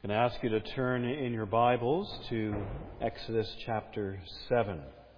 I'm going to ask you to turn in your Bibles to Exodus chapter 7.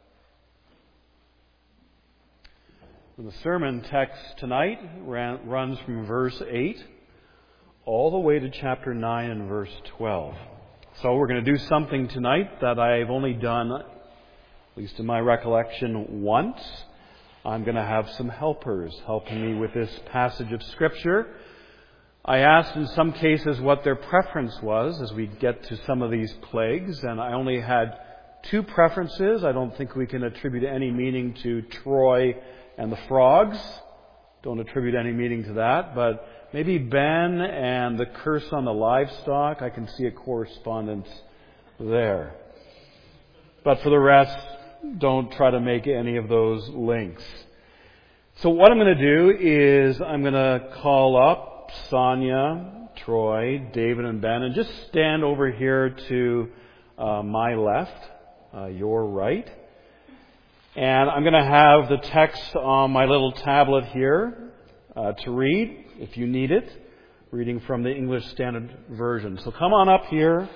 The sermon text tonight runs from verse 8 all the way to chapter 9 and verse 12. So we're going to do something tonight that I've only done, at least in my recollection, once. I'm going to have some helpers helping me with this passage of Scripture. I asked in some cases what their preference was as we get to some of these plagues, and I only had two preferences. I don't think we can attribute any meaning to Troy and the frogs. Don't attribute any meaning to that, but maybe Ben and the curse on the livestock. I can see a correspondence there. But for the rest, don't try to make any of those links. So what I'm going to do is I'm going to call up Sonia, Troy, David, and Ben, and just stand over here to my left, your right. And I'm going to have the text on my little tablet here to read, if you need it, reading from the English Standard Version. So come on up here,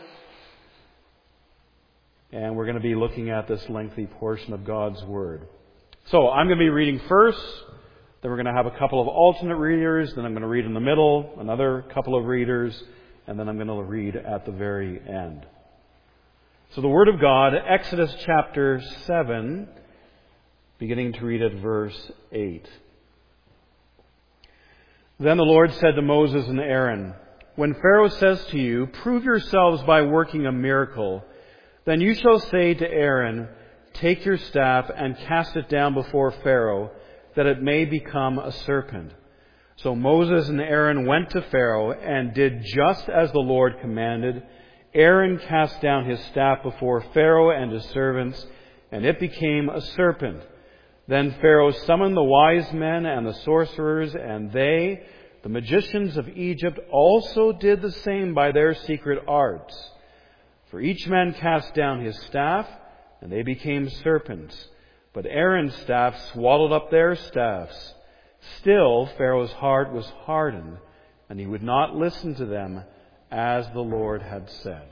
and we're going to be looking at this lengthy portion of God's Word. So I'm going to be reading first. Then we're going to have a couple of alternate readers. Then I'm going to read in the middle, another couple of readers, and then I'm going to read at the very end. So the Word of God, Exodus chapter 7, beginning to read at verse 8. Then the Lord said to Moses and Aaron, "When Pharaoh says to you, 'Prove yourselves by working a miracle,' then you shall say to Aaron, 'Take your staff and cast it down before Pharaoh, that it may become a serpent.' So Moses and Aaron went to Pharaoh and did just as the Lord commanded. Aaron cast down his staff before Pharaoh and his servants, and it became a serpent. Then Pharaoh summoned the wise men and the sorcerers, and they, the magicians of Egypt, also did the same by their secret arts. For each man cast down his staff, and they became serpents. But Aaron's staff swallowed up their staffs. Still, Pharaoh's heart was hardened, and he would not listen to them as the Lord had said."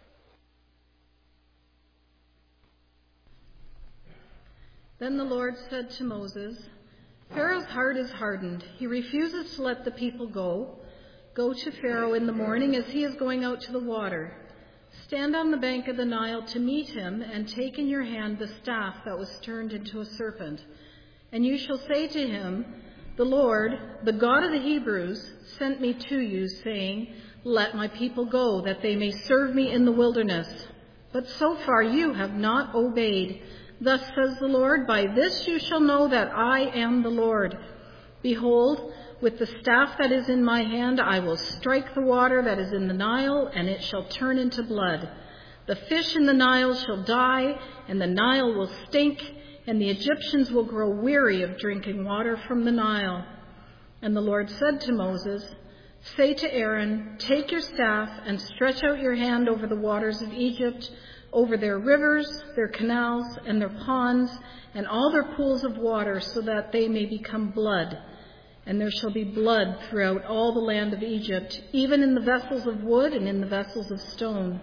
Then the Lord said to Moses, "Pharaoh's heart is hardened. He refuses to let the people go. Go to Pharaoh in the morning as he is going out to the water. Stand on the bank of the Nile to meet him, and take in your hand the staff that was turned into a serpent. And you shall say to him, 'The Lord, the God of the Hebrews, sent me to you, saying, Let my people go, that they may serve me in the wilderness. But so far you have not obeyed. Thus says the Lord, by this you shall know that I am the Lord. Behold, with the staff that is in my hand, I will strike the water that is in the Nile, and it shall turn into blood. The fish in the Nile shall die, and the Nile will stink, and the Egyptians will grow weary of drinking water from the Nile.' And the Lord said to Moses, 'Say to Aaron, take your staff and stretch out your hand over the waters of Egypt, over their rivers, their canals, and their ponds, and all their pools of water, so that they may become blood. And there shall be blood throughout all the land of Egypt, even in the vessels of wood and in the vessels of stone.'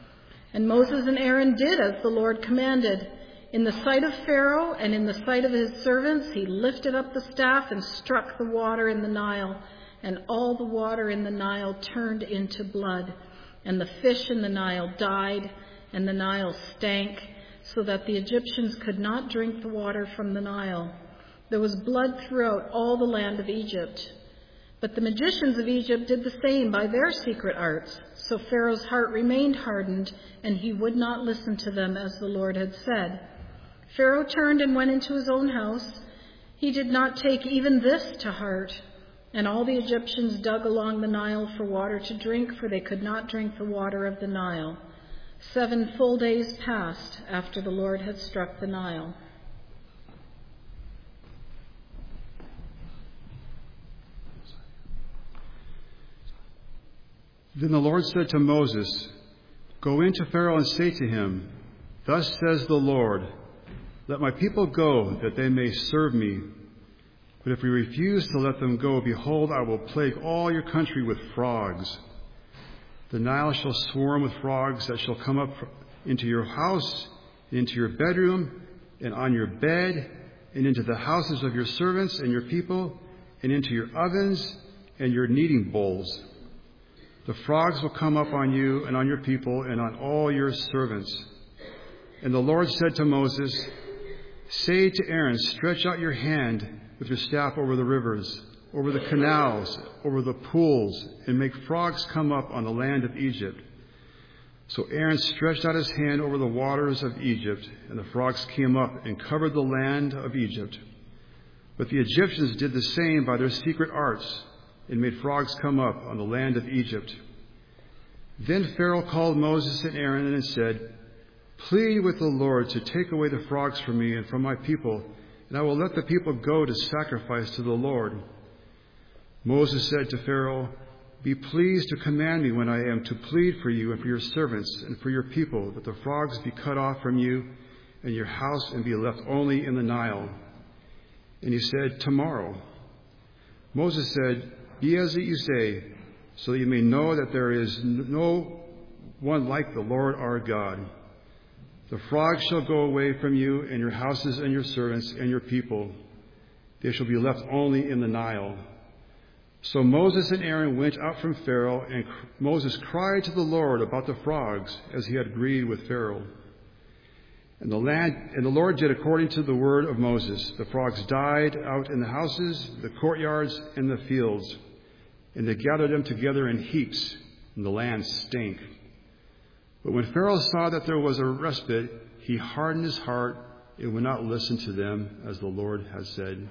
And Moses and Aaron did as the Lord commanded. In the sight of Pharaoh and in the sight of his servants, he lifted up the staff and struck the water in the Nile, and all the water in the Nile turned into blood. And the fish in the Nile died, and the Nile stank, so that the Egyptians could not drink the water from the Nile. There was blood throughout all the land of Egypt. But the magicians of Egypt did the same by their secret arts. So Pharaoh's heart remained hardened, and he would not listen to them as the Lord had said. Pharaoh turned and went into his own house. He did not take even this to heart. And all the Egyptians dug along the Nile for water to drink, for they could not drink the water of the Nile. 7 full days passed after the Lord had struck the Nile. Then the Lord said to Moses, "Go in to Pharaoh and say to him, 'Thus says the Lord, let my people go, that they may serve me. But if we refuse to let them go, behold, I will plague all your country with frogs. The Nile shall swarm with frogs that shall come up into your house, into your bedroom, and on your bed, and into the houses of your servants and your people, and into your ovens and your kneading bowls. The frogs will come up on you and on your people and on all your servants. And the Lord said to Moses, say to Aaron, stretch out your hand with your staff over the rivers, over the canals, over the pools, and make frogs come up on the land of Egypt. So Aaron stretched out his hand over the waters of Egypt, and the frogs came up and covered the land of Egypt. But the Egyptians did the same by their secret arts, and made frogs come up on the land of Egypt. Then Pharaoh called Moses and Aaron and said, plead with the Lord to take away the frogs from me and from my people, and I will let the people go to sacrifice to the Lord. Moses said to Pharaoh, be pleased to command me when I am to plead for you and for your servants and for your people, that the frogs be cut off from you and your house and be left only in the Nile. And he said, tomorrow. Moses said, be as you say, so that you may know that there is no one like the Lord our God. The frogs shall go away from you and your houses and your servants and your people. They shall be left only in the Nile. So Moses and Aaron went out from Pharaoh, and Moses cried to the Lord about the frogs, as he had agreed with Pharaoh. And the Lord did according to the word of Moses. The frogs died out in the houses, the courtyards, and the fields, and they gathered them together in heaps, and the land stank. But when Pharaoh saw that there was a respite, he hardened his heart and would not listen to them, as the Lord had said.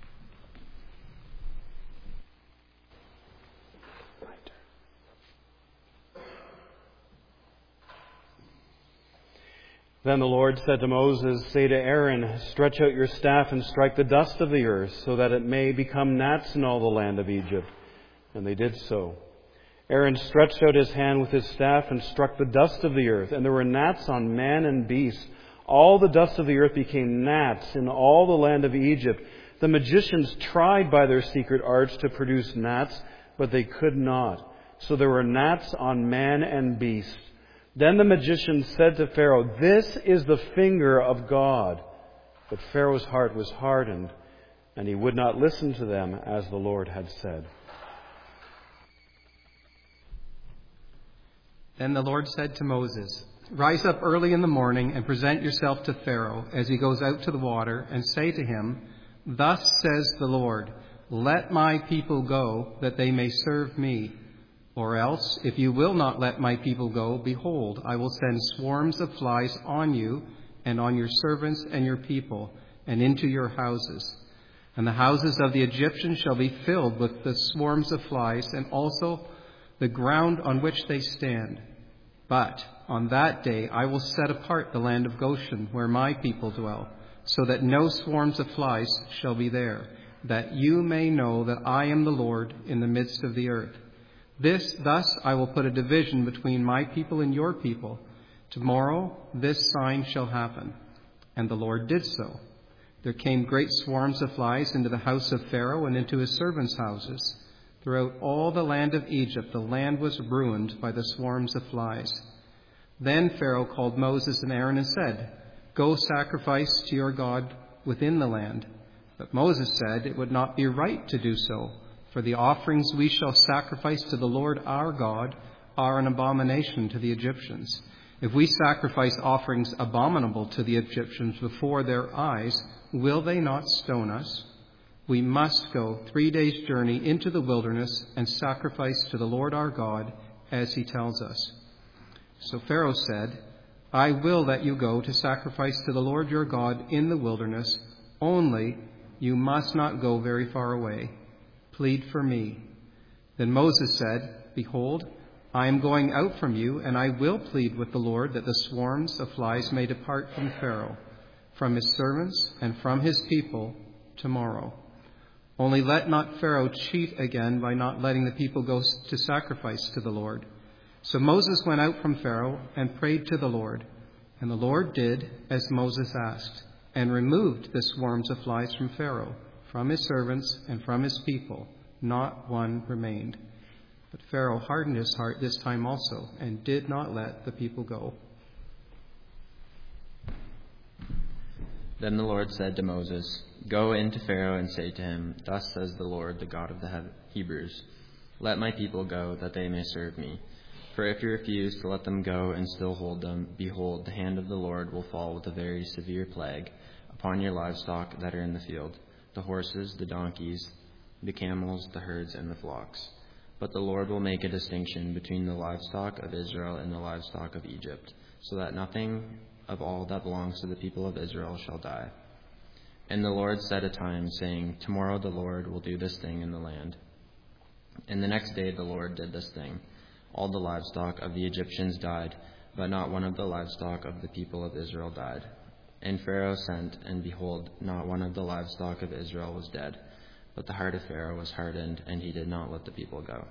Then the Lord said to Moses, say to Aaron, stretch out your staff and strike the dust of the earth, so that it may become gnats in all the land of Egypt. And they did so. Aaron stretched out his hand with his staff and struck the dust of the earth, and there were gnats on man and beast. All the dust of the earth became gnats in all the land of Egypt. The magicians tried by their secret arts to produce gnats, but they could not. So there were gnats on man and beast. Then the magician said to Pharaoh, this is the finger of God. But Pharaoh's heart was hardened, and he would not listen to them as the Lord had said. Then the Lord said to Moses, rise up early in the morning and present yourself to Pharaoh as he goes out to the water, and say to him, thus says the Lord, let my people go, that they may serve me. Or else, if you will not let my people go, behold, I will send swarms of flies on you and on your servants and your people, and into your houses. And the houses of the Egyptians shall be filled with the swarms of flies, and also the ground on which they stand. But on that day I will set apart the land of Goshen, where my people dwell, so that no swarms of flies shall be there, that you may know that I am the Lord in the midst of the earth. Thus I will put a division between my people and your people. Tomorrow this sign shall happen. And the Lord did so. There came great swarms of flies into the house of Pharaoh and into his servants' houses. Throughout all the land of Egypt, the land was ruined by the swarms of flies. Then Pharaoh called Moses and Aaron and said, go sacrifice to your God within the land. But Moses said it would not be right to do so. For the offerings we shall sacrifice to the Lord our God are an abomination to the Egyptians. If we sacrifice offerings abominable to the Egyptians before their eyes, will they not stone us? We must go 3 days' journey into the wilderness and sacrifice to the Lord our God, as he tells us. So Pharaoh said, I will let you go to sacrifice to the Lord your God in the wilderness, only you must not go very far away. Plead for me. Then Moses said, behold, I am going out from you, and I will plead with the Lord that the swarms of flies may depart from Pharaoh, from his servants, and from his people tomorrow. Only let not Pharaoh cheat again by not letting the people go to sacrifice to the Lord. So Moses went out from Pharaoh and prayed to the Lord. And the Lord did as Moses asked, and removed the swarms of flies from Pharaoh, from his servants, and from his people. Not one remained. But Pharaoh hardened his heart this time also, and did not let the people go. Then the Lord said to Moses, "Go in to Pharaoh and say to him, 'Thus says the Lord, the God of the Hebrews, let my people go, that they may serve me. For if you refuse to let them go and still hold them, behold, the hand of the Lord will fall with a very severe plague upon your livestock that are in the field, the horses, the donkeys, the camels, the herds, and the flocks. But the Lord will make a distinction between the livestock of Israel and the livestock of Egypt, so that nothing of all that belongs to the people of Israel shall die.' And the Lord set a time, saying, 'Tomorrow the Lord will do this thing in the land.' And the next day the Lord did this thing. All the livestock of the Egyptians died, but not one of the livestock of the people of Israel died. And Pharaoh sent, and behold, not one of the livestock of Israel was dead. But the heart of Pharaoh was hardened, and he did not let the people go."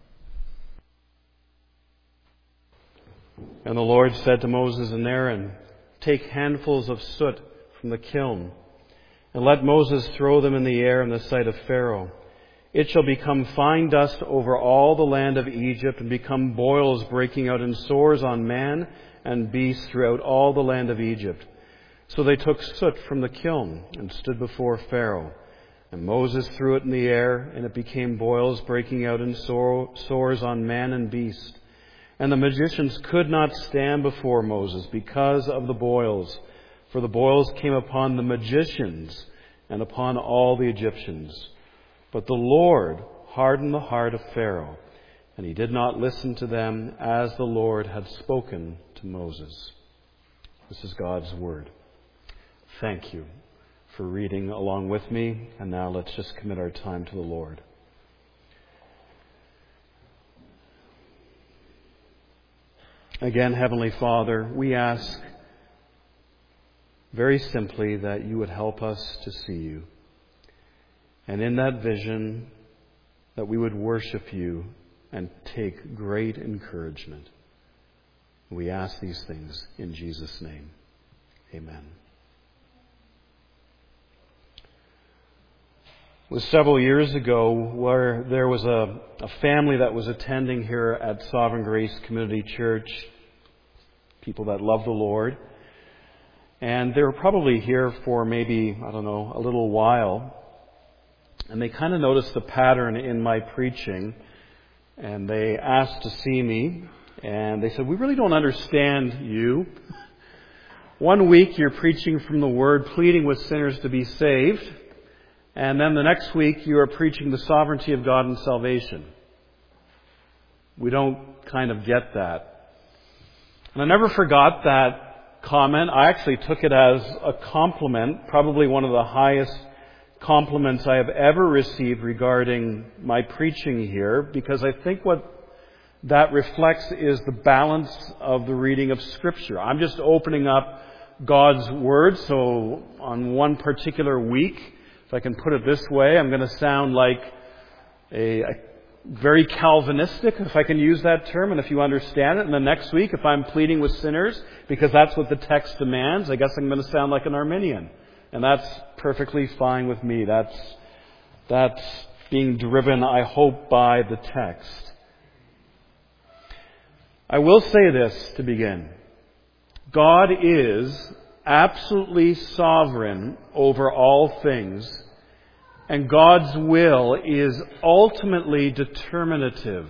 And the Lord said to Moses and Aaron, "Take handfuls of soot from the kiln, and let Moses throw them in the air in the sight of Pharaoh. It shall become fine dust over all the land of Egypt, and become boils breaking out in sores on man and beast throughout all the land of Egypt." So they took soot from the kiln and stood before Pharaoh. And Moses threw it in the air, and it became boils breaking out in sores on man and beast. And the magicians could not stand before Moses because of the boils, for the boils came upon the magicians and upon all the Egyptians. But the Lord hardened the heart of Pharaoh, and he did not listen to them as the Lord had spoken to Moses. This is God's word. Thank you for reading along with me, and now let's just commit our time to the Lord. Again, Heavenly Father, we ask very simply that you would help us to see you. And in that vision, that we would worship you and take great encouragement. We ask these things in Jesus' name. Amen. It was several years ago where there was a family that was attending here at Sovereign Grace Community Church, people that love the Lord. And they were probably here for maybe, a little while. And they kind of noticed the pattern in my preaching. And they asked to see me. And they said, "We really don't understand you. One week you're preaching from the Word, pleading with sinners to be saved. And then the next week you are preaching the sovereignty of God and salvation. We don't kind of get that." And I never forgot that comment. I actually took it as a compliment, probably one of the highest compliments I have ever received regarding my preaching here, because I think what that reflects is the balance of the reading of Scripture. I'm just opening up God's Word, so on one particular week, if I can put it this way, I'm going to sound like a very Calvinistic, if I can use that term, and if you understand it. And the next week, if I'm pleading with sinners, because that's what the text demands, I guess I'm going to sound like an Arminian. And that's perfectly fine with me. That's being driven, I hope, by the text. I will say this to begin. God is absolutely sovereign over all things, and God's will is ultimately determinative.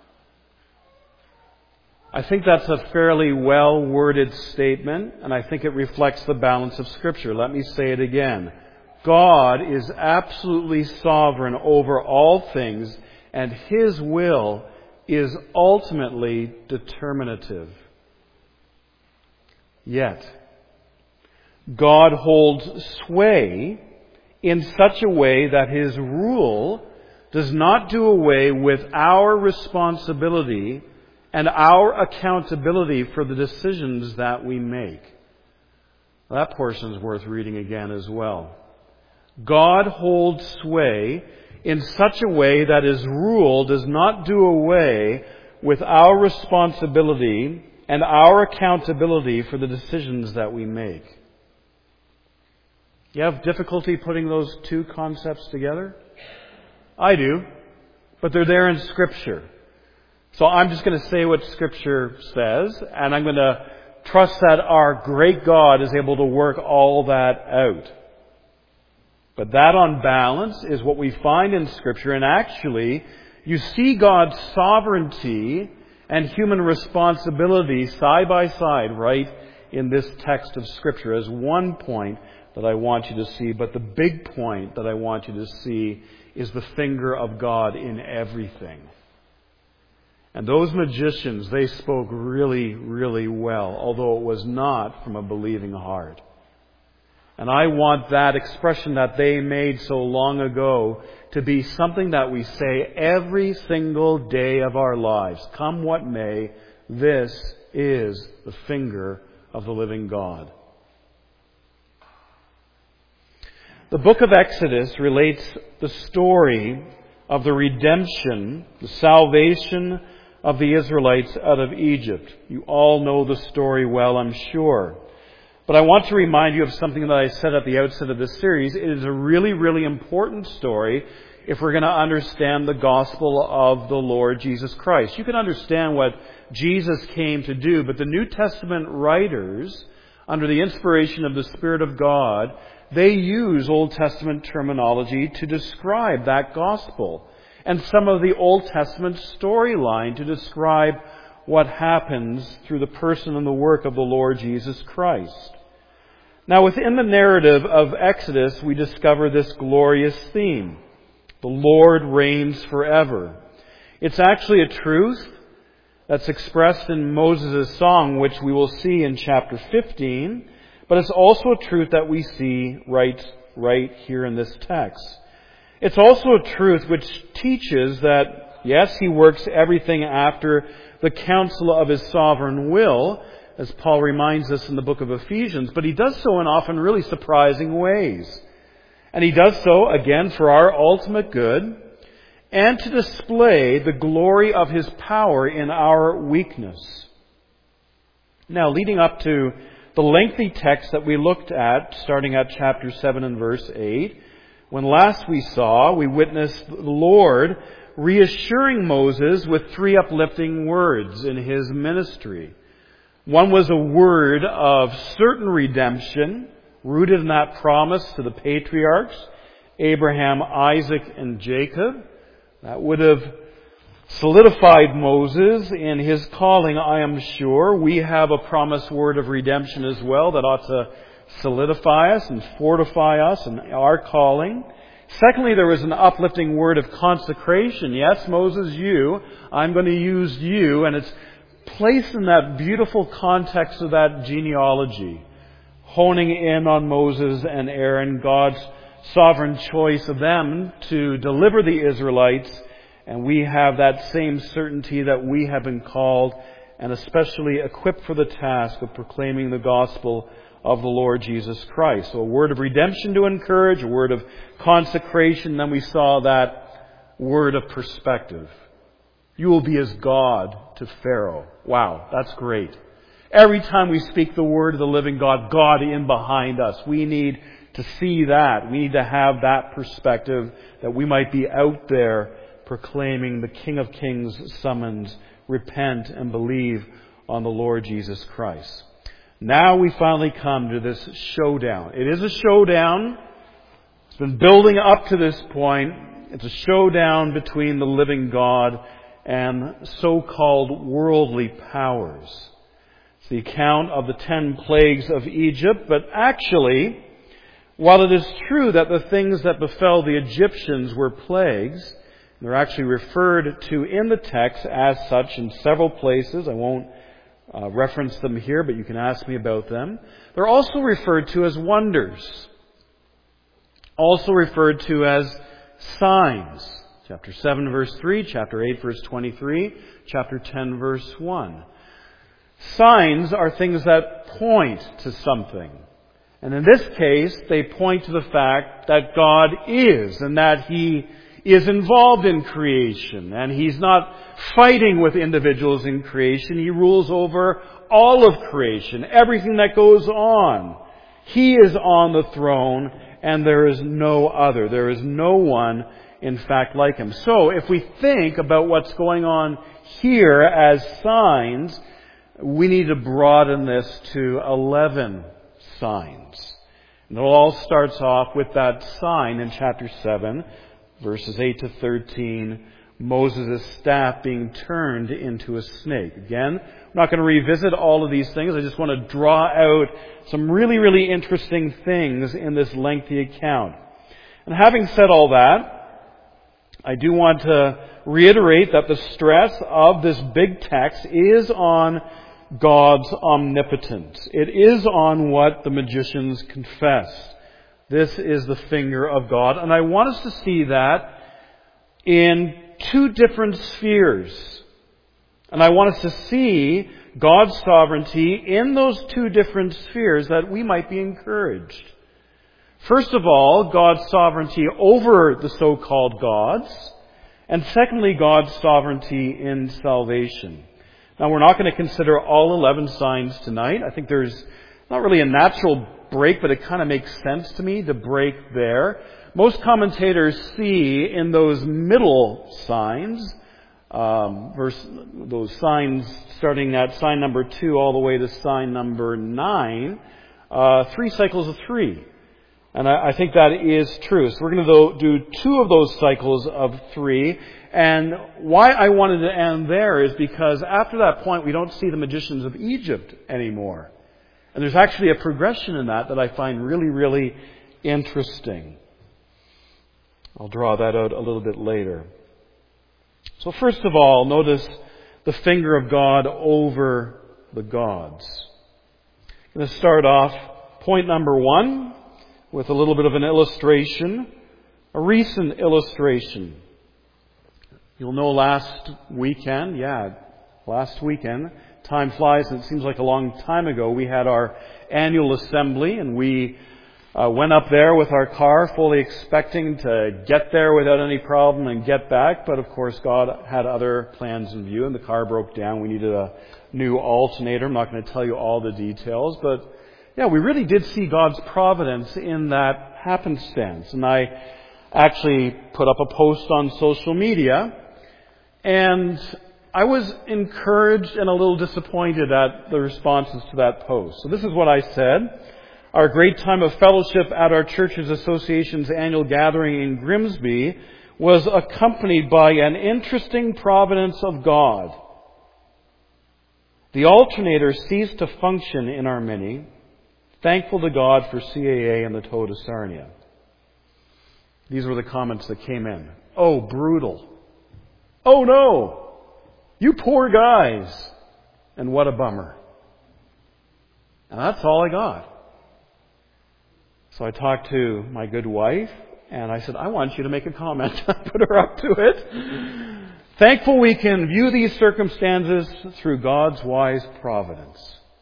I think that's a fairly well-worded statement, and I think it reflects the balance of Scripture. Let me say it again. God is absolutely sovereign over all things, and His will is ultimately determinative. Yet, God holds sway in such a way that His rule does not do away with our responsibility and our accountability for the decisions that we make. That portion is worth reading again as well. God holds sway in such a way that His rule does not do away with our responsibility and our accountability for the decisions that we make. You have difficulty putting those two concepts together? I do. But they're there in Scripture. So I'm just going to say what Scripture says, and I'm going to trust that our great God is able to work all that out. But that on balance is what we find in Scripture, and actually you see God's sovereignty and human responsibility side by side right in this text of Scripture as one point that I want you to see. But the big point that I want you to see is the finger of God in everything. And those magicians, they spoke really, really well, although it was not from a believing heart. And I want that expression that they made so long ago to be something that we say every single day of our lives. Come what may, this is the finger of the living God. The book of Exodus relates the story of the redemption, the salvation of the Israelites out of Egypt. You all know the story well, I'm sure. But I want to remind you of something that I said at the outset of this series. It is a really, really important story if we're going to understand the gospel of the Lord Jesus Christ. You can understand what Jesus came to do, but the New Testament writers, under the inspiration of the Spirit of God, they use Old Testament terminology to describe that gospel, and some of the Old Testament storyline to describe what happens through the person and the work of the Lord Jesus Christ. Now, within the narrative of Exodus, we discover this glorious theme. The Lord reigns forever. It's actually a truth that's expressed in Moses' song, which we will see in chapter 15, but it's also a truth that we see right here in this text. It's also a truth which teaches that, yes, He works everything after the counsel of His sovereign will, as Paul reminds us in the book of Ephesians, but He does so in often really surprising ways. And He does so, again, for our ultimate good and to display the glory of His power in our weakness. Now, leading up to the lengthy text that we looked at, starting at chapter 7 and verse 8, when last we witnessed the Lord reassuring Moses with three uplifting words in His ministry. One was a word of certain redemption, rooted in that promise to the patriarchs, Abraham, Isaac, and Jacob. That would have solidified Moses in his calling, I am sure. We have a promised word of redemption as well that ought to solidify us and fortify us in our calling. Secondly, there was an uplifting word of consecration. Yes, Moses, I'm going to use you, and it's placed in that beautiful context of that genealogy, honing in on Moses and Aaron, God's sovereign choice of them to deliver the Israelites, and we have that same certainty that we have been called and especially equipped for the task of proclaiming the gospel of the Lord Jesus Christ. So a word of redemption to encourage, a word of consecration, then we saw that word of perspective. You will be as God to Pharaoh. Wow, that's great. Every time we speak the word of the living God, God in behind us, we need to see that. We need to have that perspective that we might be out there proclaiming the King of Kings summons, repent and believe on the Lord Jesus Christ. Now we finally come to this showdown. It is a showdown. It's been building up to this point. It's a showdown between the living God and so-called worldly powers. It's the account of the 10 plagues of Egypt, but actually, while it is true that the things that befell the Egyptians were plagues, they're actually referred to in the text as such in several places. I won't reference them here, but you can ask me about them. They're also referred to as wonders, also referred to as signs. Chapter 7, verse 3, chapter 8, verse 23, chapter 10, verse 1. Signs are things that point to something. And in this case, they point to the fact that God is, and that He is involved in creation. And He's not fighting with individuals in creation. He rules over all of creation, everything that goes on. He is on the throne, and there is no other. There is no one in fact, like him. So, if we think about what's going on here as signs, we need to broaden this to 11 signs. And it all starts off with that sign in chapter 7, verses 8 to 13, Moses' staff being turned into a snake. Again, I'm not going to revisit all of these things. I just want to draw out some really, really interesting things in this lengthy account. And having said all that, I do want to reiterate that the stress of this big text is on God's omnipotence. It is on what the magicians confess. This is the finger of God. And I want us to see that in two different spheres. And I want us to see God's sovereignty in those two different spheres that we might be encouraged. First of all, God's sovereignty over the so-called gods. And secondly, God's sovereignty in salvation. Now, we're not going to consider all 11 signs tonight. I think there's not really a natural break, but it kind of makes sense to me to break there. Most commentators see in those middle signs, those signs starting at sign number 2 all the way to sign number 9, 3 cycles of 3. And I think that is true. So we're going to do 2 of those cycles of 3. And why I wanted to end there is because after that point, we don't see the magicians of Egypt anymore. And there's actually a progression in that I find really, really interesting. I'll draw that out a little bit later. So first of all, notice the finger of God over the gods. I'm going to start off point number 1 with a little bit of an illustration, a recent illustration. You'll know last weekend, time flies and it seems like a long time ago, we had our annual assembly and we went up there with our car fully expecting to get there without any problem and get back. But of course God had other plans in view and the car broke down. We needed a new alternator. I'm not going to tell you all the details, but we really did see God's providence in that happenstance. And I actually put up a post on social media, and I was encouraged and a little disappointed at the responses to that post. So this is what I said. Our great time of fellowship at our church's association's annual gathering in Grimsby was accompanied by an interesting providence of God. The alternator ceased to function in our Mini. Thankful to God for CAA and the Tow de Sarnia. These were the comments that came in. Oh, brutal. Oh no! You poor guys! And what a bummer. And that's all I got. So I talked to my good wife, and I said, I want you to make a comment. I put her up to it. Thankful we can view these circumstances through God's wise providence.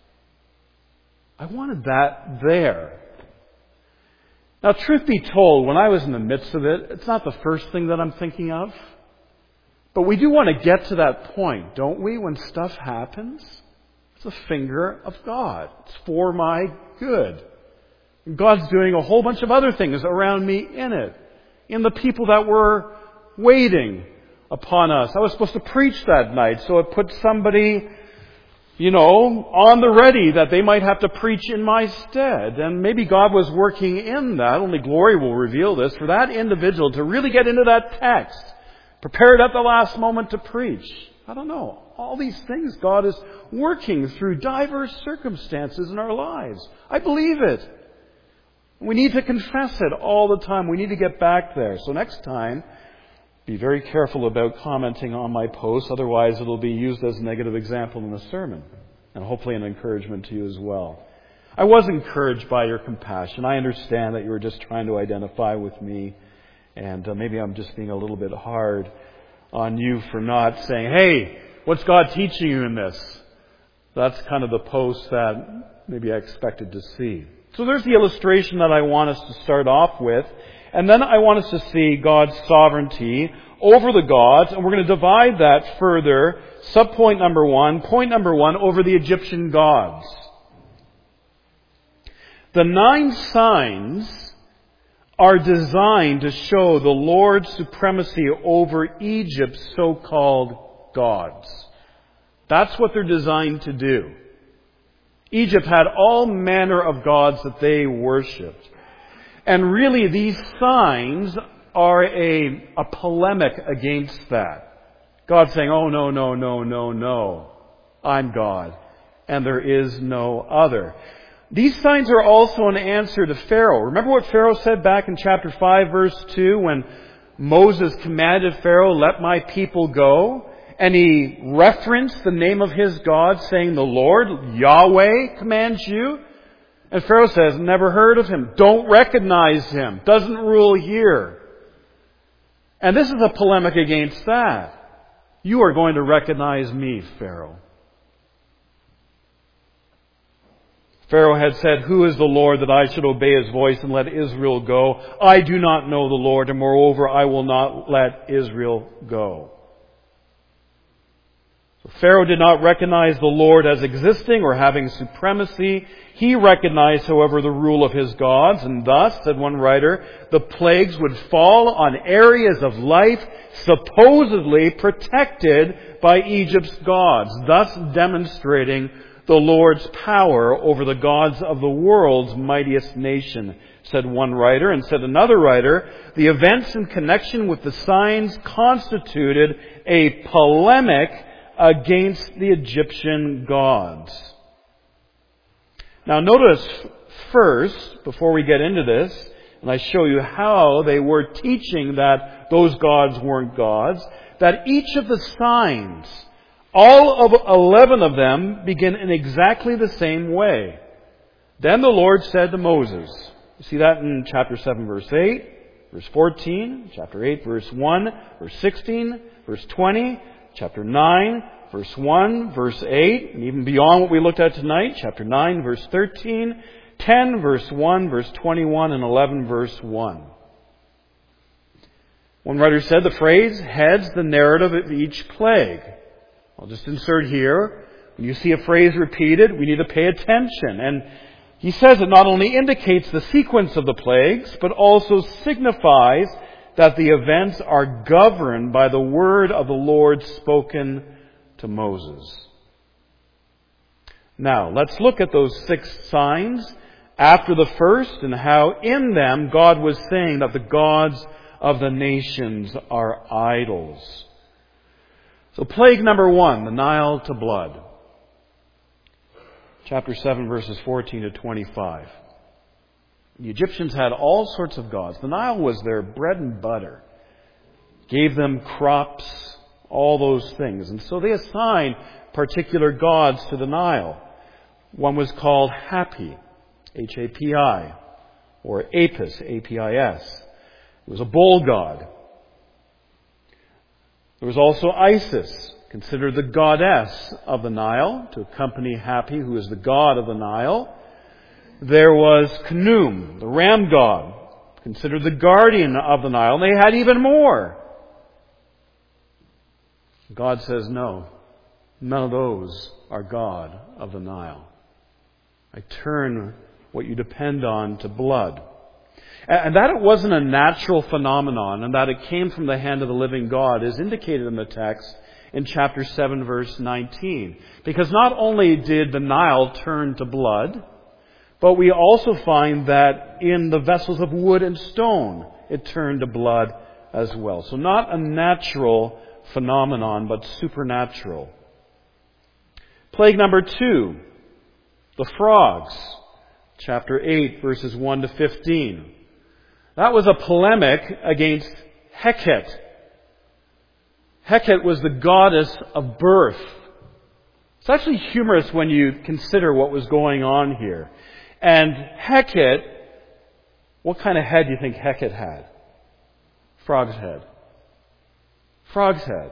I wanted that there. Now, truth be told, when I was in the midst of it, it's not the first thing that I'm thinking of. But we do want to get to that point, don't we? When stuff happens, it's the finger of God. It's for my good. And God's doing a whole bunch of other things around me in it. In the people that were waiting upon us. I was supposed to preach that night, so it put somebody, on the ready that they might have to preach in my stead. And maybe God was working in that, only glory will reveal this, for that individual to really get into that text. Prepared at the last moment to preach. I don't know. All these things God is working through diverse circumstances in our lives. I believe it. We need to confess it all the time. We need to get back there. So next time, be very careful about commenting on my posts. Otherwise, it'll be used as a negative example in the sermon. And hopefully an encouragement to you as well. I was encouraged by your compassion. I understand that you were just trying to identify with me. And maybe I'm just being a little bit hard on you for not saying, hey, what's God teaching you in this? That's kind of the post that maybe I expected to see. So there's the illustration that I want us to start off with. And then I want us to see God's sovereignty over the gods. And we're going to divide that further. Subpoint number 1. Point number 1, over the Egyptian gods. The 9 signs are designed to show the Lord's supremacy over Egypt's so-called gods. That's what they're designed to do. Egypt had all manner of gods that they worshipped. And really these signs are a polemic against that. God saying, oh, no, no, no, no, no. I'm God, and there is no other. These signs are also an answer to Pharaoh. Remember what Pharaoh said back in chapter 5, verse 2, when Moses commanded Pharaoh, let my people go? And he referenced the name of his God, saying, the Lord, Yahweh, commands you. And Pharaoh says, never heard of him. Don't recognize him. Doesn't rule here. And this is a polemic against that. You are going to recognize me, Pharaoh. Pharaoh had said, who is the Lord that I should obey his voice and let Israel go? I do not know the Lord, and moreover, I will not let Israel go. So Pharaoh did not recognize the Lord as existing or having supremacy. He recognized, however, the rule of his gods, and thus, said one writer, the plagues would fall on areas of life supposedly protected by Egypt's gods, thus demonstrating the Lord's power over the gods of the world's mightiest nation, said one writer. And said another writer, the events in connection with the signs constituted a polemic against the Egyptian gods. Now notice first, before we get into this, and I show you how they were teaching that those gods weren't gods, that each of the signs, all of 11 of them, begin in exactly the same way. Then the Lord said to Moses, you see that in chapter 7, verse 8, verse 14, chapter 8, verse 1, verse 16, verse 20, chapter 9, verse 1, verse 8, and even beyond what we looked at tonight, chapter 9, verse 13, 10, verse 1, verse 21, and 11, verse 1. One writer said the phrase heads the narrative of each plague. I'll just insert here, when you see a phrase repeated, we need to pay attention. And he says it not only indicates the sequence of the plagues, but also signifies that the events are governed by the word of the Lord spoken to Moses. Now, let's look at those 6 signs after the first and how in them God was saying that the gods of the nations are idols. So plague number 1, the Nile to blood. Chapter 7, verses 14 to 25. The Egyptians had all sorts of gods. The Nile was their bread and butter. Gave them crops, all those things. And so they assigned particular gods to the Nile. One was called Hapi, H-A-P-I, or Apis, A-P-I-S. It was a bull god. There was also Isis, considered the goddess of the Nile, to accompany Hapi, who is the god of the Nile. There was Khnum, the ram god, considered the guardian of the Nile. And they had even more. God says, no, none of those are God of the Nile. I turn what you depend on to blood. And that it wasn't a natural phenomenon and that it came from the hand of the living God is indicated in the text in chapter 7, verse 19. Because not only did the Nile turn to blood, but we also find that in the vessels of wood and stone, it turned to blood as well. So not a natural phenomenon, but supernatural. Plague number 2, the frogs. Chapter 8, verses 1 to 15. That was a polemic against Heket. Heket was the goddess of birth. It's actually humorous when you consider what was going on here. And Heket, what kind of head do you think Heket had? Frog's head. Frog's head.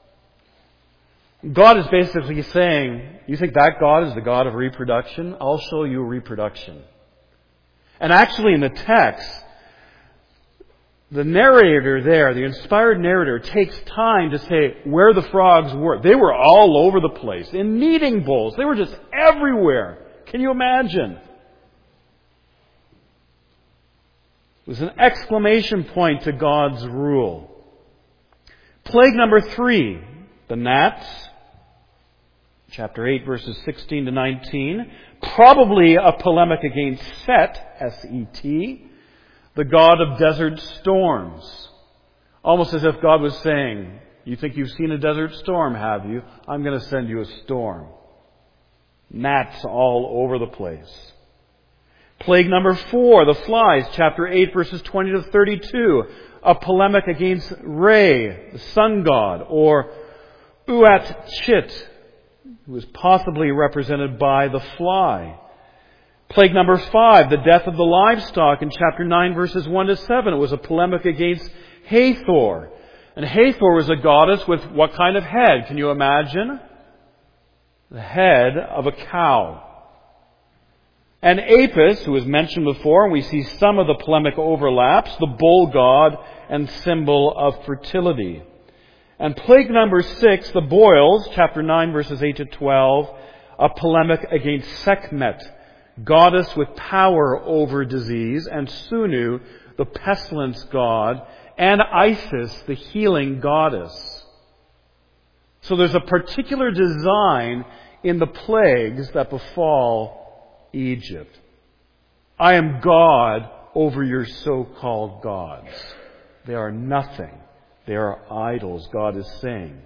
God is basically saying, you think that God is the God of reproduction? I'll show you reproduction. And actually in the text, the narrator there, the inspired narrator, takes time to say where the frogs were. They were all over the place, in kneading bowls. They were just everywhere. Can you imagine? It was an exclamation point to God's rule. Plague number 3, the gnats. Chapter 8, verses 16 to 19. Probably a polemic against Set, S-E-T, the god of desert storms. Almost as if God was saying, you think you've seen a desert storm, have you? I'm going to send you a storm. Gnats all over the place. Plague number 4, the flies, chapter 8, verses 20 to 32. A polemic against Re, the sun god, or Uat-Chit, who is possibly represented by the fly. Plague number 5, the death of the livestock in chapter 9, verses 1 to 7. It was a polemic against Hathor. And Hathor was a goddess with what kind of head? Can you imagine? The head of a cow. And Apis, who was mentioned before, and we see some of the polemic overlaps, the bull god and symbol of fertility. And plague number 6, the boils, chapter 9, verses 8 to 12, a polemic against Sekhmet, goddess with power over disease, and Sunu, the pestilence god, and Isis, the healing goddess. So there's a particular design in the plagues that befall Egypt. I am God over your so-called gods. They are nothing. They are idols, God is saying.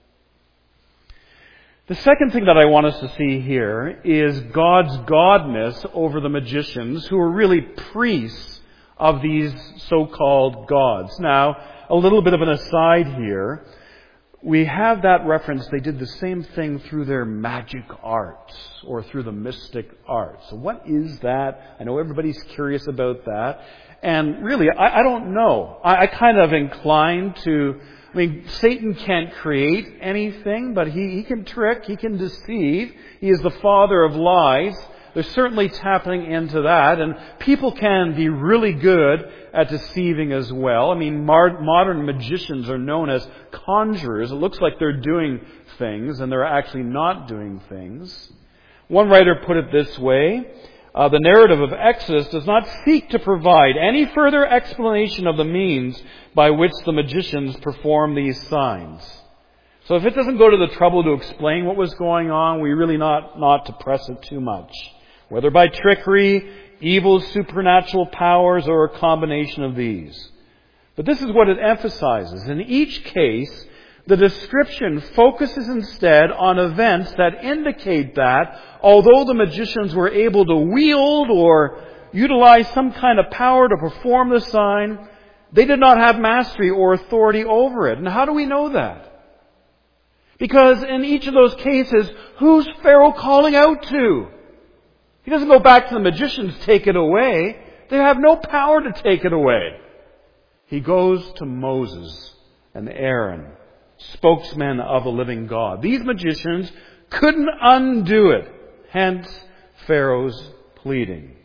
The second thing that I want us to see here is God's godness over the magicians, who are really priests of these so-called gods. Now, a little bit of an aside here. We have that reference, they did the same thing through their magic arts, or through the mystic arts. So what is that? I know everybody's curious about that. And really, I don't know. I kind of incline to, Satan can't create anything, but he can trick, he can deceive. He is the father of lies. There's certainly tapping into that. And people can be really good at deceiving as well. Modern magicians are known as conjurers. It looks like they're doing things, and they're actually not doing things. One writer put it this way. The narrative of Exodus does not seek to provide any further explanation of the means by which the magicians perform these signs. So if it doesn't go to the trouble to explain what was going on, we really not to press it too much. Whether by trickery, evil supernatural powers, or a combination of these. But this is what it emphasizes. In each case, the description focuses instead on events that indicate that, although the magicians were able to wield or utilize some kind of power to perform the sign, they did not have mastery or authority over it. And how do we know that? Because in each of those cases, who's Pharaoh calling out to? He doesn't go back to the magicians, take it away. They have no power to take it away. He goes to Moses and Aaron, spokesmen of the living God. These magicians couldn't undo it. Hence, Pharaoh's pleading.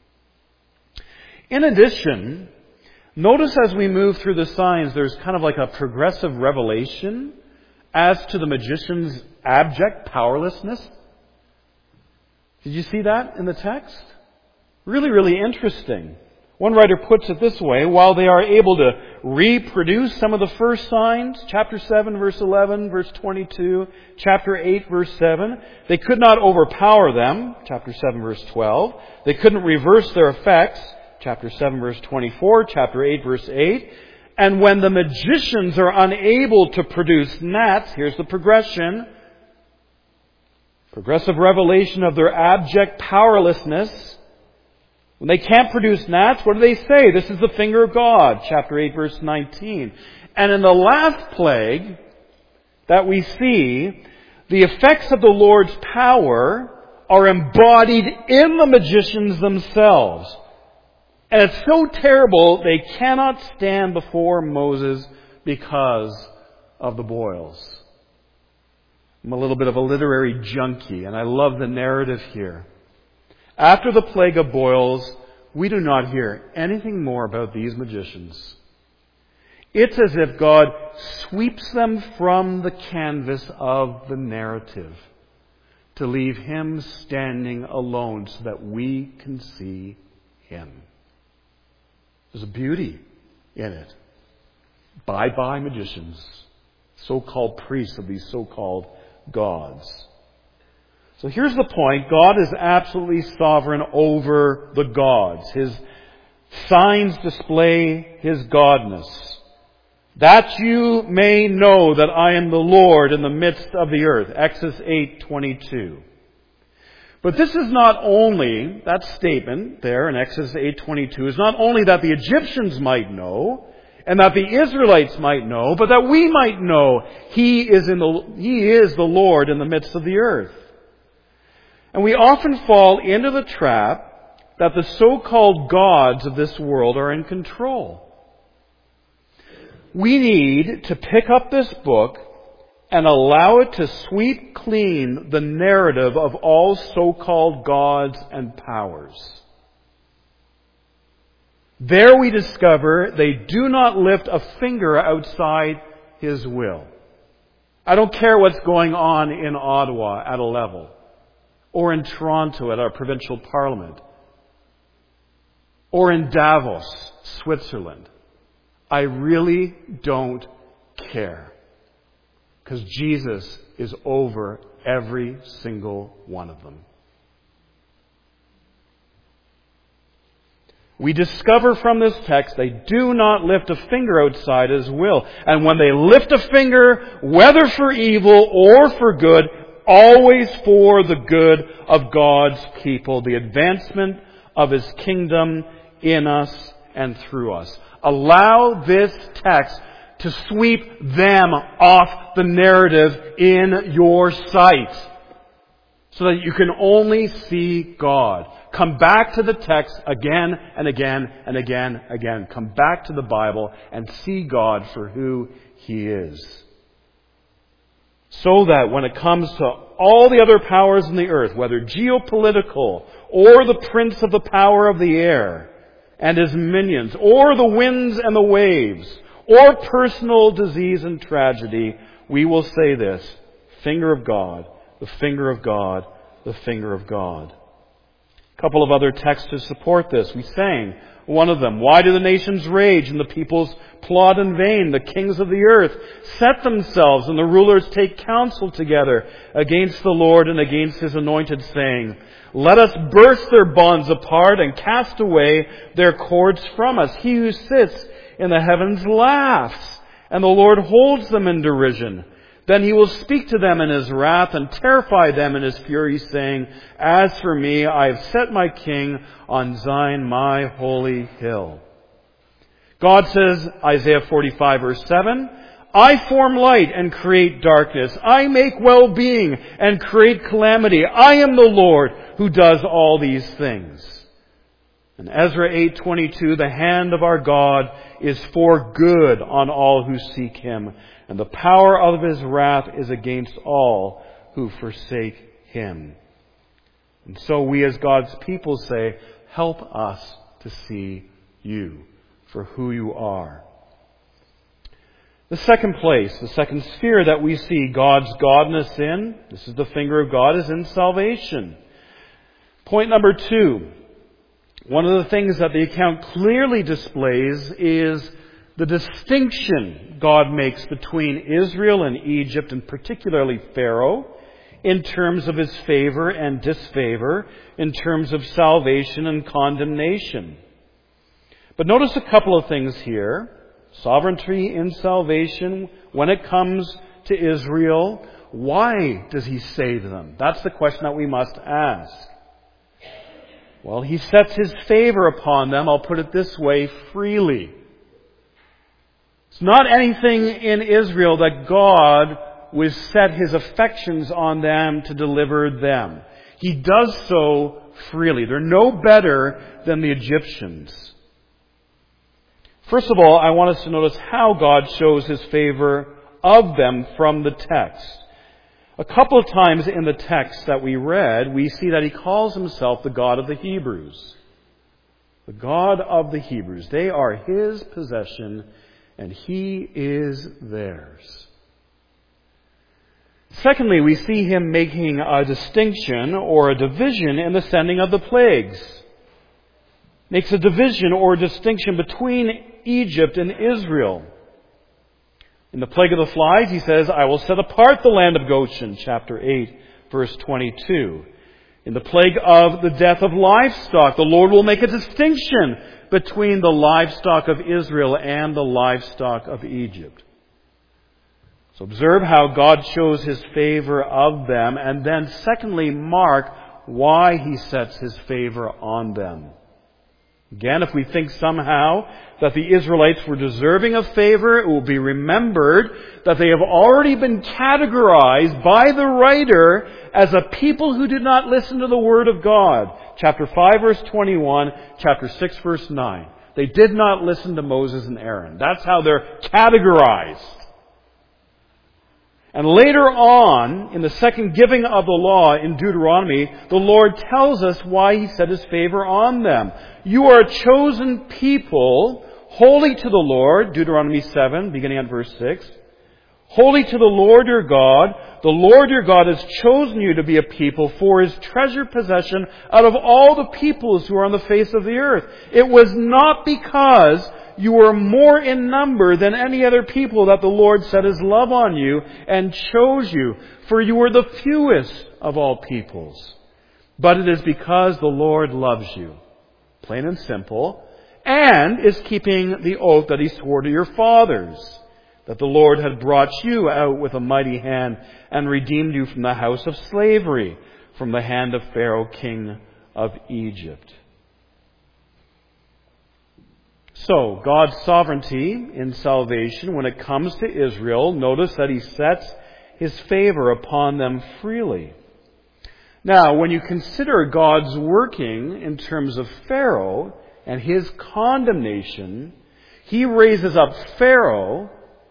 In addition, notice as we move through the signs, there's kind of like a progressive revelation as to the magician's abject powerlessness. Did you see that in the text? Really, really interesting. One writer puts it this way: while they are able to reproduce some of the first signs, chapter 7, verse 11, verse 22, chapter 8, verse 7, they could not overpower them, chapter 7, verse 12. They couldn't reverse their effects, chapter 7, verse 24, chapter 8, verse 8. And when the magicians are unable to produce gnats, here's the progression. Progressive revelation of their abject powerlessness. When they can't produce gnats, what do they say? This is the finger of God, chapter 8, verse 19. And in the last plague that we see, the effects of the Lord's power are embodied in the magicians themselves. And it's so terrible they cannot stand before Moses because of the boils. I'm a little bit of a literary junkie, and I love the narrative here. After the plague of boils, we do not hear anything more about these magicians. It's as if God sweeps them from the canvas of the narrative to leave Him standing alone so that we can see Him. There's a beauty in it. Bye-bye magicians, so-called priests of these so-called gods. So here's the point. God is absolutely sovereign over the gods. His signs display His godness. That you may know that I am the Lord in the midst of the earth. Exodus 8:22. But this is not only, that statement there in Exodus 8:22 is not only that the Egyptians might know and that the Israelites might know, but that we might know He is the Lord in the midst of the earth. And we often fall into the trap that the so-called gods of this world are in control. We need to pick up this book and allow it to sweep clean the narrative of all so-called gods and powers. There we discover they do not lift a finger outside His will. I don't care what's going on in Ottawa at a level, or in Toronto at our provincial parliament, or in Davos, Switzerland. I really don't care. Because Jesus is over every single one of them. We discover from this text they do not lift a finger outside His will. And when they lift a finger, whether for evil or for good, always for the good of God's people, the advancement of His kingdom in us and through us. Allow this text to sweep them off the narrative in your sight, so that you can only see God. Come back to the text again and again and again and again. Come back to the Bible and see God for who He is. So that when it comes to all the other powers in the earth, whether geopolitical or the prince of the power of the air and his minions, or the winds and the waves, or personal disease and tragedy, we will say this: finger of God, the finger of God, the finger of God. A couple of other texts to support this. We sang one of them. Why do the nations rage and the peoples plot in vain? The kings of the earth set themselves and the rulers take counsel together against the Lord and against His anointed, saying, let us burst their bonds apart and cast away their cords from us. He who sits in the heavens laughs, and the Lord holds them in derision. Then He will speak to them in His wrath and terrify them in His fury, saying, as for me, I have set my king on Zion, my holy hill. God says, Isaiah 45 verse 7, I form light and create darkness. I make well-being and create calamity. I am the Lord who does all these things. In Ezra 8:22, the hand of our God is for good on all who seek Him, and the power of His wrath is against all who forsake Him. And so we as God's people say, help us to see You for who You are. The second place, the second sphere that we see God's godness in, this is the finger of God, is in salvation. Point number 2. One of the things that the account clearly displays is the distinction God makes between Israel and Egypt, and particularly Pharaoh, in terms of his favor and disfavor, in terms of salvation and condemnation. But notice a couple of things here. Sovereignty in salvation when it comes to Israel. Why does He save them? That's the question that we must ask. Well, He sets His favor upon them, I'll put it this way, freely. It's not anything in Israel that God would set His affections on them to deliver them. He does so freely. They're no better than the Egyptians. First of all, I want us to notice how God shows His favor of them from the text. A couple of times in the text that we read, we see that He calls Himself the God of the Hebrews. The God of the Hebrews. They are His possession, and He is theirs. Secondly, we see Him making a distinction or a division in the sending of the plagues. makes a division or distinction between Egypt and Israel. In the plague of the flies, he says, I will set apart the land of Goshen, chapter 8, verse 22. In the plague of the death of livestock, the Lord will make a distinction between the livestock of Israel and the livestock of Egypt. So observe how God shows His favor of them, and then secondly, mark why He sets His favor on them. Again, if we think somehow that the Israelites were deserving of favor, it will be remembered that they have already been categorized by the writer as a people who did not listen to the Word of God. Chapter 5, verse 21, chapter 6, verse 9. They did not listen to Moses and Aaron. That's how they're categorized. And later on, in the second giving of the law in Deuteronomy, the Lord tells us why He set His favor on them. You are a chosen people, holy to the Lord, Deuteronomy 7, beginning at verse 6. Holy to the Lord your God. The Lord your God has chosen you to be a people for His treasured possession out of all the peoples who are on the face of the earth. It was not because you were more in number than any other people that the Lord set His love on you and chose you, for you were the fewest of all peoples. But it is because the Lord loves you, plain and simple, and is keeping the oath that He swore to your fathers, that the Lord had brought you out with a mighty hand and redeemed you from the house of slavery, from the hand of Pharaoh, king of Egypt. So, God's sovereignty in salvation, when it comes to Israel, notice that He sets His favor upon them freely. Now, when you consider God's working in terms of Pharaoh and his condemnation, He raises up Pharaoh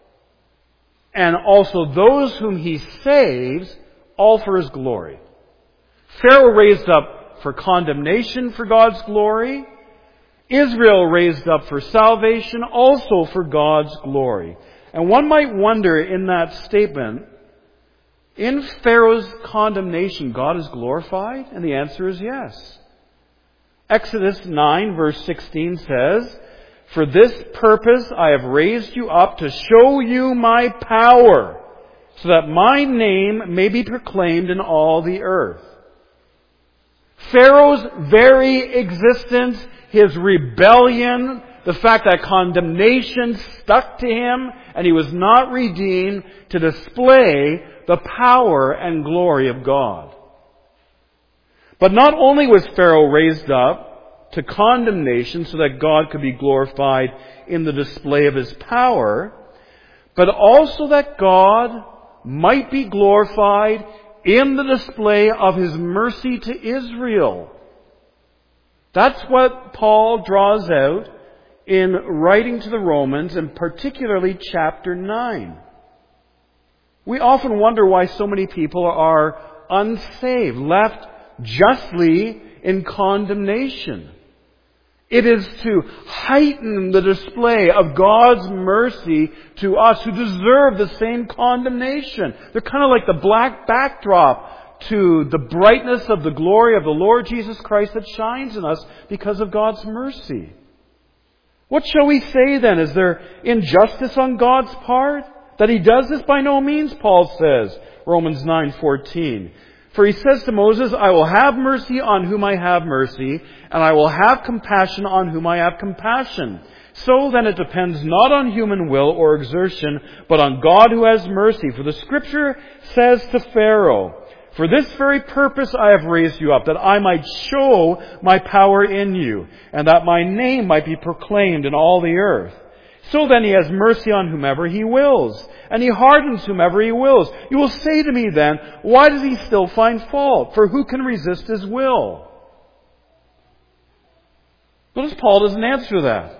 and also those whom He saves, all for His glory. Pharaoh raised up for condemnation for God's glory. Israel raised up for salvation, also for God's glory. And one might wonder in that statement, in Pharaoh's condemnation, God is glorified? And the answer is yes. Exodus 9, verse 16 says, For this purpose I have raised you up to show you my power, so that my name may be proclaimed in all the earth. Pharaoh's very existence, his rebellion, the fact that condemnation stuck to him and he was not redeemed, to display the power and glory of God. But not only was Pharaoh raised up to condemnation so that God could be glorified in the display of His power, but also that God might be glorified in the display of His mercy to Israel. That's what Paul draws out in writing to the Romans, and particularly chapter 9. We often wonder why so many people are unsaved, left justly in condemnation. It is to heighten the display of God's mercy to us who deserve the same condemnation. They're kind of like the black backdrop to the brightness of the glory of the Lord Jesus Christ that shines in us because of God's mercy. What shall we say then? Is there injustice on God's part? That He does this? By no means, Paul says, Romans 9:14. For He says to Moses, I will have mercy on whom I have mercy, and I will have compassion on whom I have compassion. So then it depends not on human will or exertion, but on God who has mercy. For the Scripture says to Pharaoh, For this very purpose I have raised you up, that I might show my power in you, and that my name might be proclaimed in all the earth. So then He has mercy on whomever He wills, and He hardens whomever He wills. You will say to me then, why does He still find fault? For who can resist His will? Notice Paul doesn't answer that.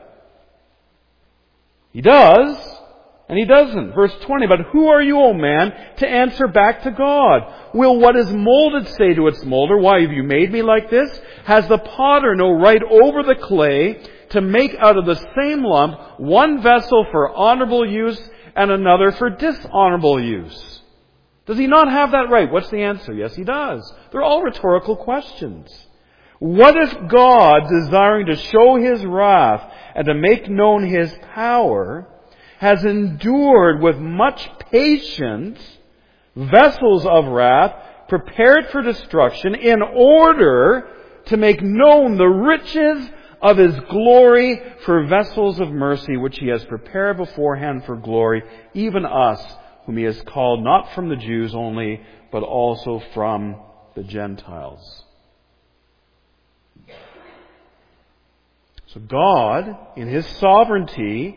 He does, and He doesn't. Verse 20, But who are you, O man, to answer back to God? Will what is molded say to its molder, Why have you made me like this? Has the potter no right over the clay to make out of the same lump one vessel for honorable use and another for dishonorable use? Does he not have that right? What's the answer? Yes, he does. They're all rhetorical questions. What if God, desiring to show His wrath and to make known His power, has endured with much patience vessels of wrath prepared for destruction in order to make known the riches of His glory for vessels of mercy, which He has prepared beforehand for glory, even us, whom He has called not from the Jews only, but also from the Gentiles. So God, in His sovereignty,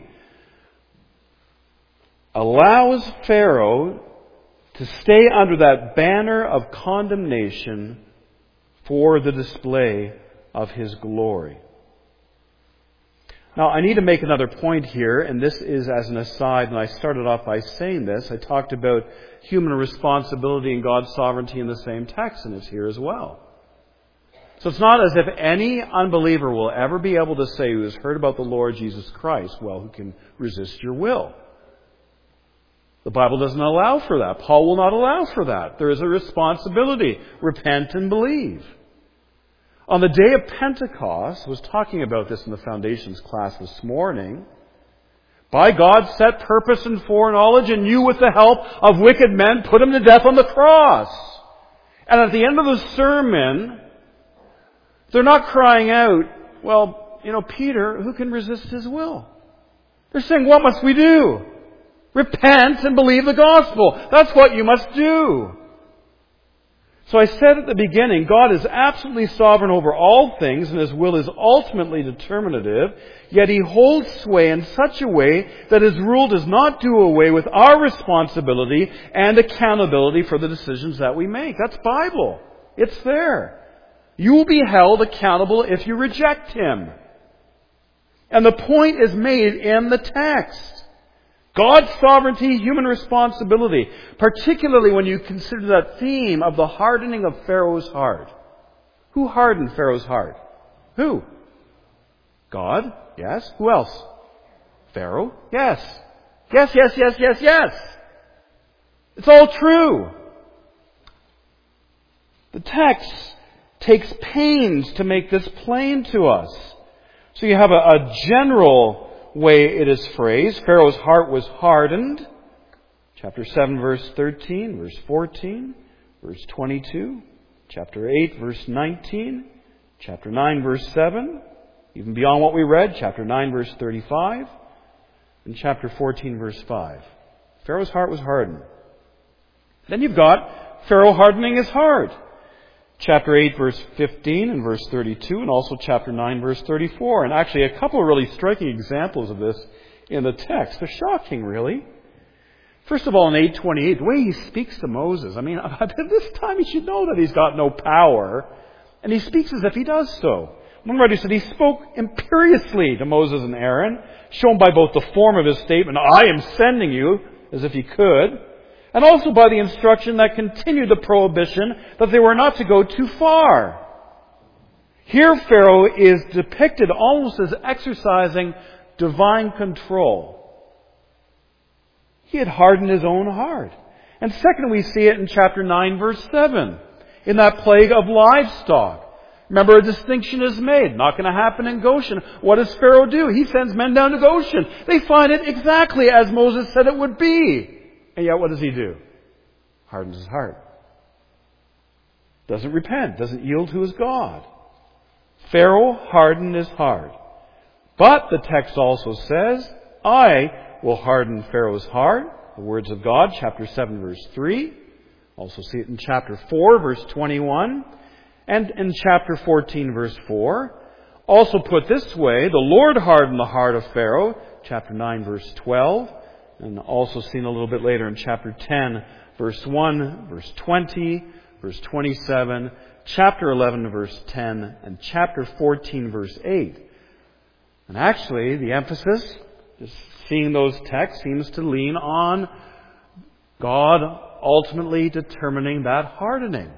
allows Pharaoh to stay under that banner of condemnation for the display of His glory. Now, I need to make another point here, and this is as an aside, and I started off by saying this. I talked about human responsibility and God's sovereignty in the same text, and it's here as well. So it's not as if any unbeliever will ever be able to say who has heard about the Lord Jesus Christ, well, who can resist your will. The Bible doesn't allow for that. Paul will not allow for that. There is a responsibility. Repent and believe. On the day of Pentecost, I was talking about this in the foundations class this morning, by God's set purpose and foreknowledge, and you with the help of wicked men put Him to death on the cross. And at the end of the sermon, they're not crying out, well, Peter, who can resist His will? They're saying, what must we do? Repent and believe the gospel. That's what you must do. So I said at the beginning, God is absolutely sovereign over all things, and His will is ultimately determinative, yet He holds sway in such a way that His rule does not do away with our responsibility and accountability for the decisions that we make. That's Bible. It's there. You will be held accountable if you reject Him. And the point is made in the text. God's sovereignty, human responsibility, particularly when you consider that theme of the hardening of Pharaoh's heart. Who hardened Pharaoh's heart? Who? God? Yes. Who else? Pharaoh? Yes. Yes. It's all true. The text takes pains to make this plain to us. So you have a general way it is phrased. Pharaoh's heart was hardened. Chapter 7, verse 13, verse 14, verse 22, chapter 8, verse 19, chapter 9, verse 7, even beyond what we read, chapter 9, verse 35, and chapter 14, verse 5. Pharaoh's heart was hardened. Then you've got Pharaoh hardening his heart. Chapter 8, verse 15 and verse 32, and also chapter 9, verse 34. And actually a couple of really striking examples of this in the text. They're shocking, really. First of all, in 8:28, the way he speaks to Moses. I mean, at this time he should know that he's got no power. And he speaks as if he does so. One writer said he spoke imperiously to Moses and Aaron, shown by both the form of his statement, I am sending you, as if he could, and also by the instruction that continued the prohibition that they were not to go too far. Here Pharaoh is depicted almost as exercising divine control. He had hardened his own heart. And second, we see it in chapter 9, verse 7, in that plague of livestock. Remember, a distinction is made. Not going to happen in Goshen. What does Pharaoh do? He sends men down to Goshen. They find it exactly as Moses said it would be. And yet what does he do? Hardens his heart. Doesn't repent. Doesn't yield to his God. Pharaoh hardened his heart. But the text also says, I will harden Pharaoh's heart. The words of God, chapter 7, verse 3. Also see it in chapter 4, verse 21. And in chapter 14, verse 4. Also put this way, the Lord hardened the heart of Pharaoh, chapter 9, verse 12. And also seen a little bit later in chapter 10, verse 1, verse 20, verse 27, chapter 11, verse 10, and chapter 14, verse 8. And actually, the emphasis, just seeing those texts, seems to lean on God ultimately determining that hardening.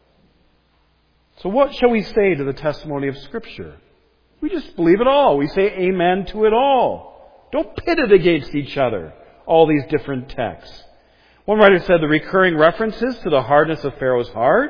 So what shall we say to the testimony of Scripture? We just believe it all. We say amen to it all. Don't pit it against each other. All these different texts. One writer said the recurring references to the hardness of Pharaoh's heart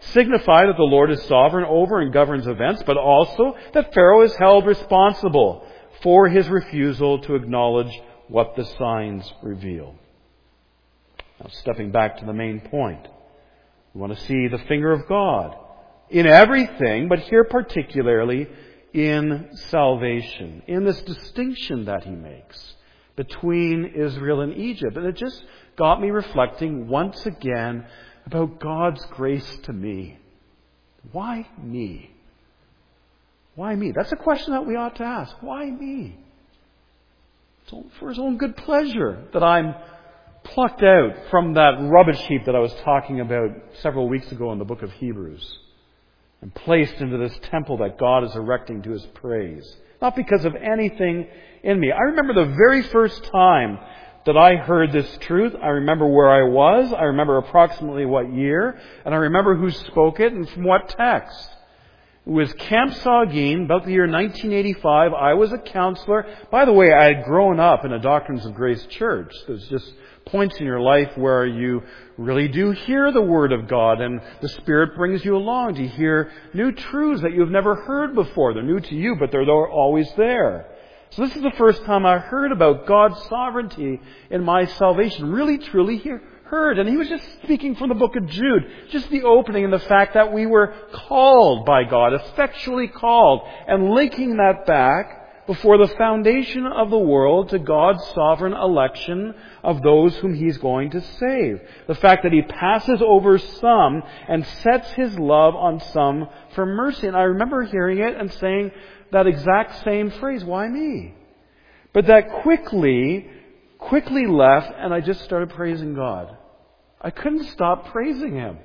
signify that the Lord is sovereign over and governs events, but also that Pharaoh is held responsible for his refusal to acknowledge what the signs reveal. Now, stepping back to the main point, we want to see the finger of God in everything, but here particularly in salvation, in this distinction that he makes between Israel and Egypt. And it just got me reflecting once again about God's grace to me. Why me? Why me? That's a question that we ought to ask. Why me? It's for his own good pleasure that I'm plucked out from that rubbish heap that I was talking about several weeks ago in the book of Hebrews and placed into this temple that God is erecting to his praise. Not because of anything in me. I remember the very first time that I heard this truth. I remember where I was. I remember approximately what year. And I remember who spoke it and from what text. It was Camp Saugeen, about the year 1985. I was a counselor. By the way, I had grown up in a Doctrines of Grace church. There's just points in your life where you really do hear the Word of God and the Spirit brings you along to hear new truths that you've never heard before. They're new to you, but they're always there. So this is the first time I heard about God's sovereignty in my salvation. Really, truly heard. And he was just speaking from the book of Jude. Just the opening and the fact that we were called by God, effectually called, and linking that back before the foundation of the world to God's sovereign election of those whom he's going to save. The fact that he passes over some and sets his love on some for mercy. And I remember hearing it and saying that exact same phrase, why me? But that quickly left and I just started praising God. I couldn't stop praising him.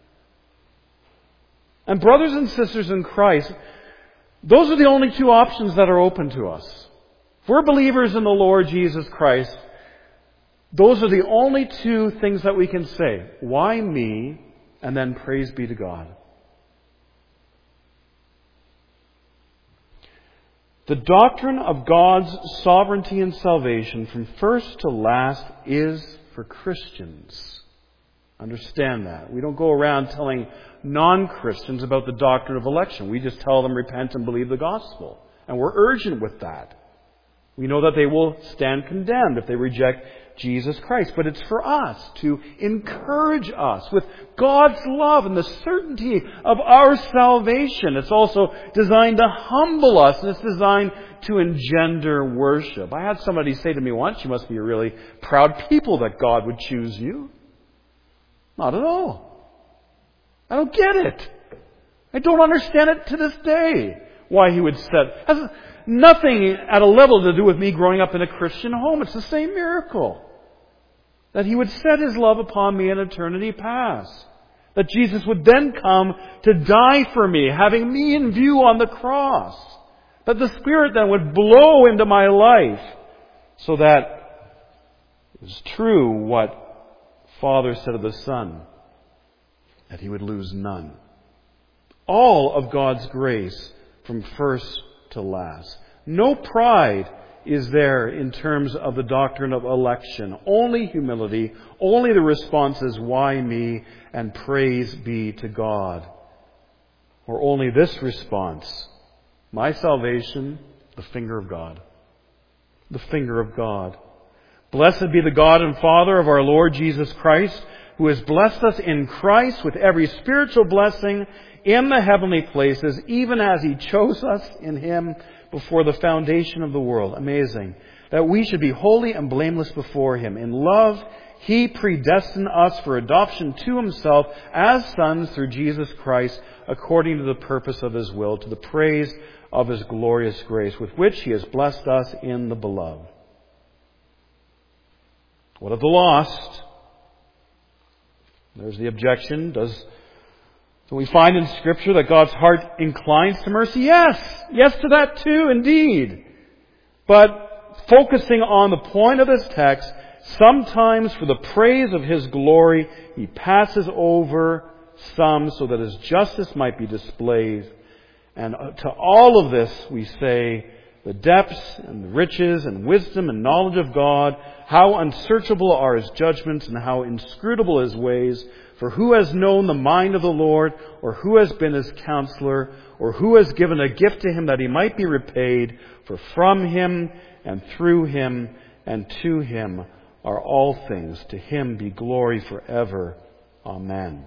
And brothers and sisters in Christ, those are the only two options that are open to us. If we're believers in the Lord Jesus Christ, those are the only two things that we can say. Why me? And then praise be to God. The doctrine of God's sovereignty and salvation from first to last is for Christians. Understand that. We don't go around telling non-Christians about the doctrine of election. We just tell them repent and believe the gospel. And we're urgent with that. We know that they will stand condemned if they reject Jesus Christ. But it's for us to encourage us with God's love and the certainty of our salvation. It's also designed to humble us, and it's designed to engender worship. I had somebody say to me once, you must be a really proud people that God would choose you. Not at all. I don't get it. I don't understand it to this day. Why he would set. It has nothing at a level to do with me growing up in a Christian home. It's the same miracle. That he would set his love upon me in eternity past. That Jesus would then come to die for me, having me in view on the cross. That the Spirit then would blow into my life so that it was true what Father said of the Son, that he would lose none. All of God's grace from first to last. No pride is there in terms of the doctrine of election. Only humility. Only the response is, why me? And praise be to God. Or only this response, my salvation, the finger of God. The finger of God. Blessed be the God and Father of our Lord Jesus Christ, who has blessed us in Christ with every spiritual blessing in the heavenly places, even as he chose us in him before the foundation of the world. Amazing. That we should be holy and blameless before him. In love, he predestined us for adoption to himself as sons through Jesus Christ, according to the purpose of his will, to the praise of his glorious grace, with which he has blessed us in the beloved. What of the lost? There's the objection. Do we find in Scripture that God's heart inclines to mercy? Yes. Yes to that too, indeed. But focusing on the point of this text, sometimes for the praise of his glory, he passes over some so that his justice might be displayed. And to all of this we say The depths and the riches and wisdom and knowledge of God, how unsearchable are His judgments and how inscrutable His ways. For who has known the mind of the Lord, or who has been His counselor, or who has given a gift to Him that He might be repaid? For from Him and through Him and to Him are all things. To Him be glory forever. Amen.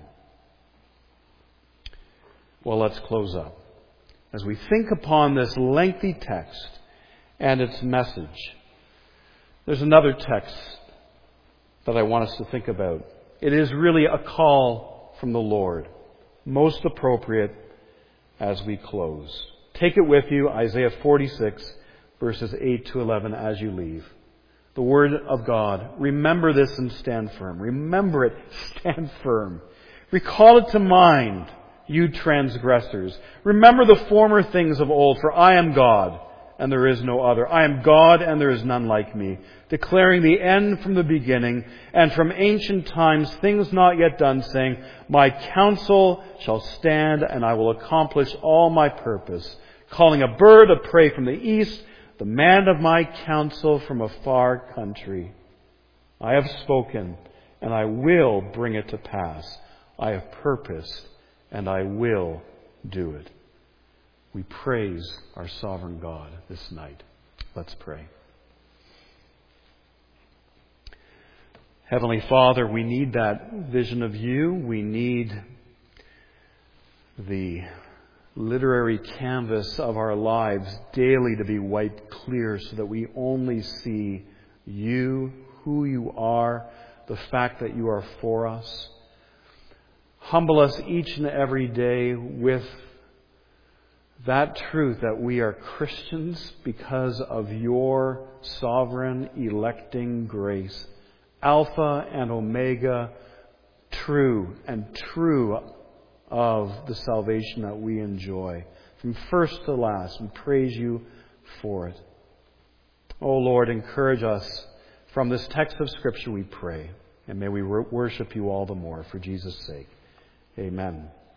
Well, let's close up. As we think upon this lengthy text and its message, there's another text that I want us to think about. It is really a call from the Lord, most appropriate as we close. Take it with you, Isaiah 46, verses 8 to 11, as you leave. The Word of God. Remember this and stand firm. Remember it, stand firm. Recall it to mind, you transgressors. Remember the former things of old, for I am God, and there is no other. I am God, and there is none like me, declaring the end from the beginning, and from ancient times things not yet done, saying, my counsel shall stand, and I will accomplish all my purpose, calling a bird of prey from the east, the man of my counsel from a far country. I have spoken, and I will bring it to pass. I have purposed, and I will do it. We praise our sovereign God this night. Let's pray. Heavenly Father, we need that vision of You. We need the literary canvas of our lives daily to be wiped clear so that we only see You, who You are, the fact that You are for us. Humble us each and every day with that truth that we are Christians because of Your sovereign electing grace. Alpha and Omega, true of the salvation that we enjoy. From first to last, we praise You for it. Oh Lord, encourage us from this text of Scripture, we pray. And may we worship You all the more for Jesus' sake. Amen.